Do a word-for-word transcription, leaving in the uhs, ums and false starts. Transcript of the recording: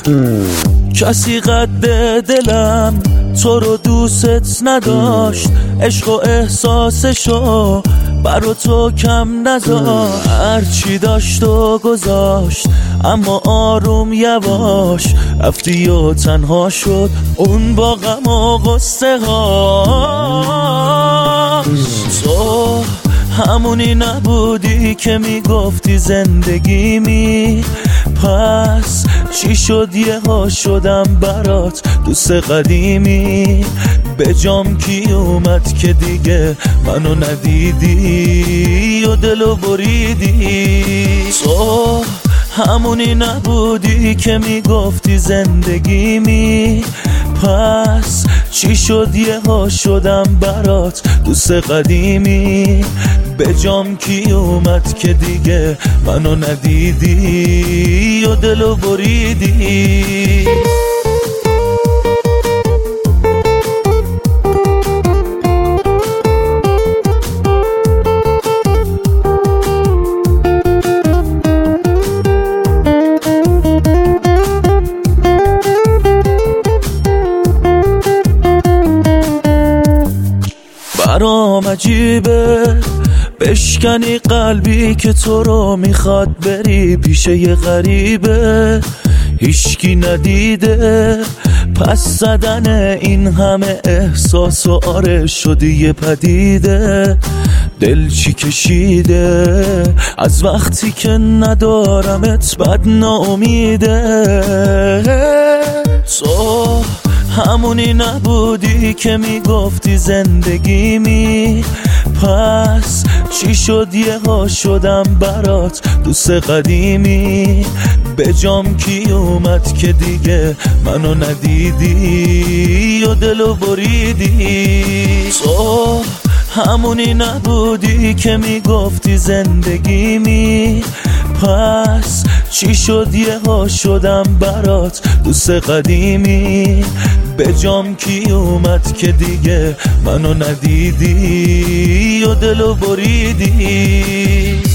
کسی قد دلم تو رو دوست نداشت، عشق و احساسشو برا تو کم نذاشت. هرچی داشت و گذاشت اما آروم یواش رفتی و تنها شد اون با غم و غصه ها. تو همونی نبودی که میگفتی زندگیمی، پس چی شد یه ها شدم برات دوست قدیمی. به جام کی اومد که دیگه منو ندیدی و دلو بریدی. تو همونی نبودی که میگفتی زندگیمی، پس چی شد یه ها شدم برات دوست قدیمی. به جام کی اومد که دیگه منو ندیدی و دلو بریدی. برام عجیبه بشکنی قلبی که تو رو میخواد بری پیش یه غریبه، هیچکی ندیده پس زدن این همه احساس و آره شدی یه پدیده. دل چی کشیده از وقتی که ندارمت بد ناامیده. تو همونی نبودی که میگفتی زندگیمی، پس چی شد یه ها شدم برات دوست قدیمی. به جام کی اومد که دیگه منو ندیدی و دلو بریدی. تو همونی نبودی که میگفتی زندگیمی، پس چی شد یه ها شدم برات دوست قدیمی. به جام کی اومد که دیگه منو ندیدی و دلو بریدی.